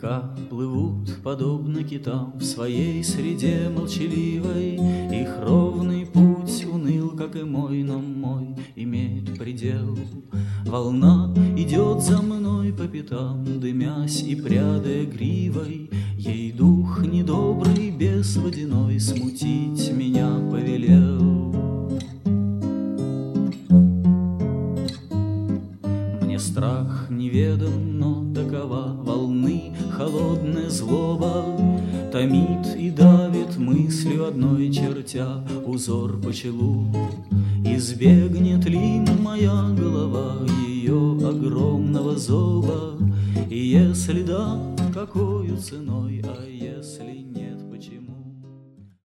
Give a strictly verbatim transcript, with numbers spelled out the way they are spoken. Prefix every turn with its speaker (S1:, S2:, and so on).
S1: Века плывут, подобно китам, в своей среде молчаливой. Их ровный путь уныл, как и мой, но мой имеет предел. Волна идет за мной по пятам, дымясь и прядая гривой. Ей дух недобрый, бес водяной, смутить меня повелел. Мне страх неведом, но такова волны холодная злоба. Томит и давит мыслью одной, чертя узор по челу. Избегнет ли моя голова ее огромного зоба? И если да, какою ценой, а если